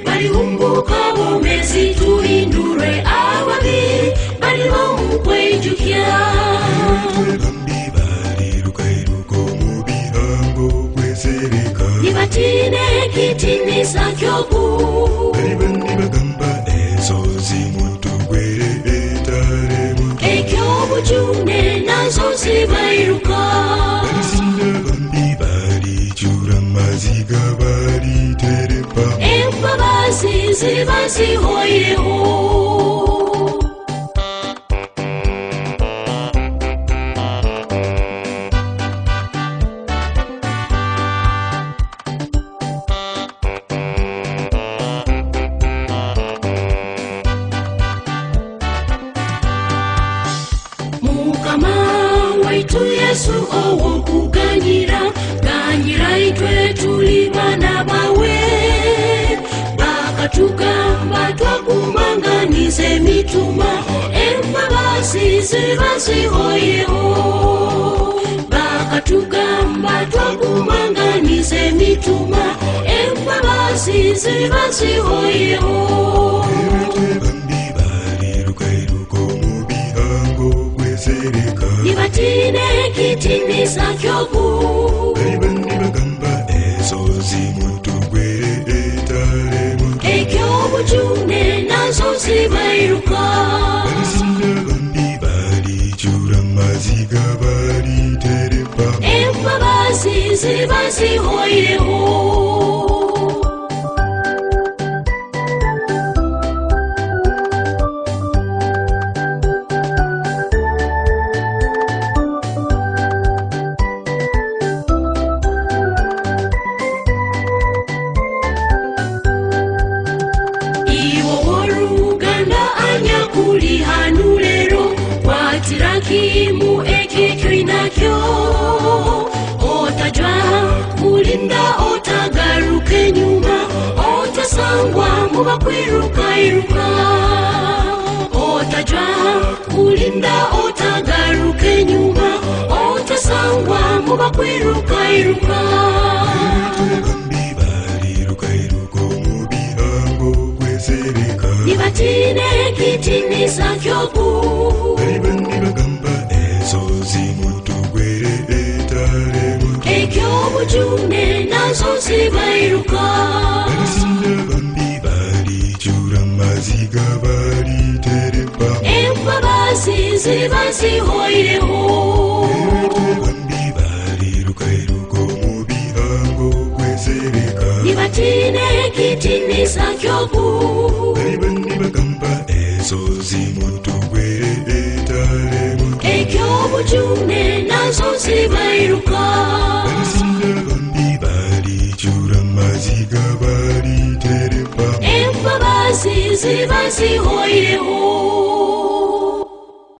balihumbuka bomezi tuhindure ababi baliho mukwenjukya nibatine kitinisa kyoku ekyobuchune nazo zibairuka embabazi ziba zihoyeho Mukama waitu Yesu owo kuganyira ganyira itwe tuli bana bawe bakatugamba twakumanganize mituma embabazi ziba zihoyeho bakatugamba twakumanganize mituma embabazi ziba zihoyeho nibatine kitinisa kyoku ekyobuchune nazo zibairuka embabazi ziba zihoyeho Kimu ekitwinakyo otajwa kulinda otagaruke nyuma otasangwa mubakwiruka otajwa kulinda otagaruke nyuma otasangwa mubakwiruka nibatine kitinisa kyoku ekyobuchune nazo zibairuka embabazi ziba zihoyeho nibatine kitinisa kyoku ekyobuchune nazo zibairuka embabazi ziba zihoyeho